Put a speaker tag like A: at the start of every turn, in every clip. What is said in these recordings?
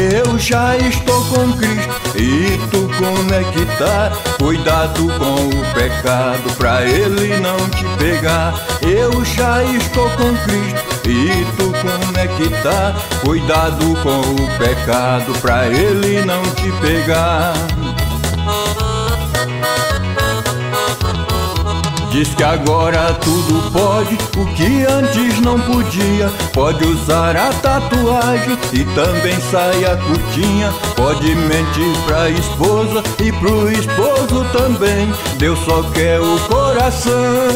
A: Eu já estou com Cristo, e tu como é que tá? Cuidado com o pecado pra ele não te pegar. Eu já estou com Cristo, e tu como é que tá? Cuidado com o pecado pra ele não te pegar. Diz que agora tudo pode, o que antes não podia. Pode usar a tatuagem e também saia curtinha. Pode mentir pra esposa e pro esposo também. Deus só quer o coração.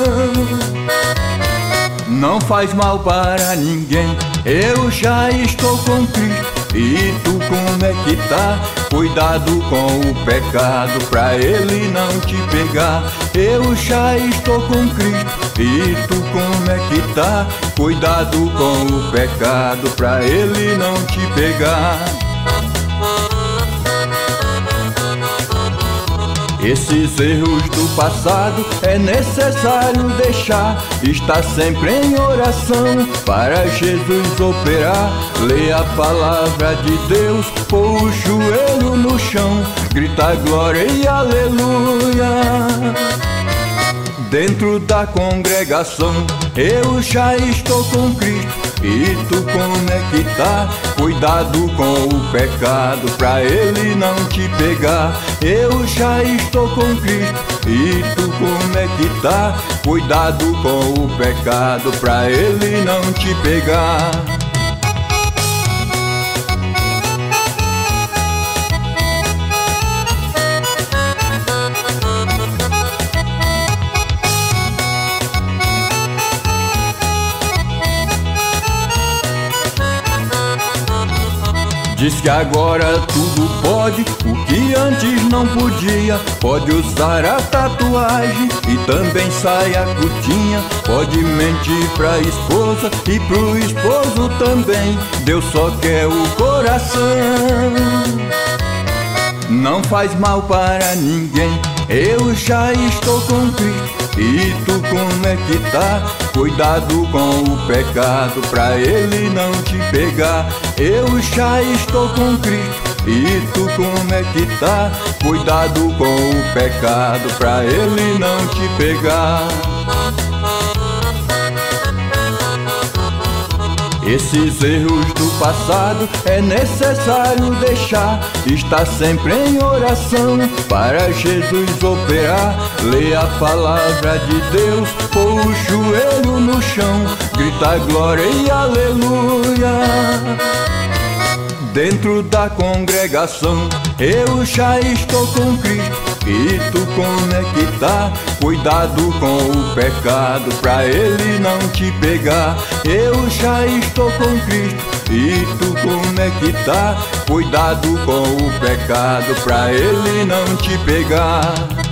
A: Não faz mal para ninguém. Eu já estou com Cristo, e tu como é que tá? Cuidado com o pecado pra ele não te pegar. Eu já estou com Cristo, e tu como é que tá? Cuidado com o pecado pra ele não te pegar. Esses erros do passado é necessário deixar. Está sempre em oração para Jesus operar. Lê a palavra de Deus, pôr o joelho no chão, grita glória e aleluia. Dentro da congregação eu já estou com Cristo, e tu como é que tá? Cuidado com o pecado pra ele não te pegar. Eu já estou com Cristo, e tu como é que tá? Cuidado com o pecado pra ele não te pegar. Diz que agora tudo pode, o que antes não podia. Pode usar a tatuagem e também saia curtinha. Pode mentir pra esposa e pro esposo também. Deus só quer o coração. Não faz mal para ninguém. Eu já estou com Cristo, e tu como é que tá? Cuidado com o pecado pra ele não te pegar. Eu já estou com Cristo, e tu como é que tá? Cuidado com o pecado pra ele não te pegar. Esses erros do passado é necessário deixar. Está sempre em oração para Jesus operar. Lê a palavra de Deus, pôr o joelho no chão, grita glória e aleluia. Dentro da congregação eu já estou com Cristo, e tu como é que tá? Cuidado com o pecado pra ele não te pegar. Eu já estou com Cristo, e tu como é que tá? Cuidado com o pecado pra ele não te pegar.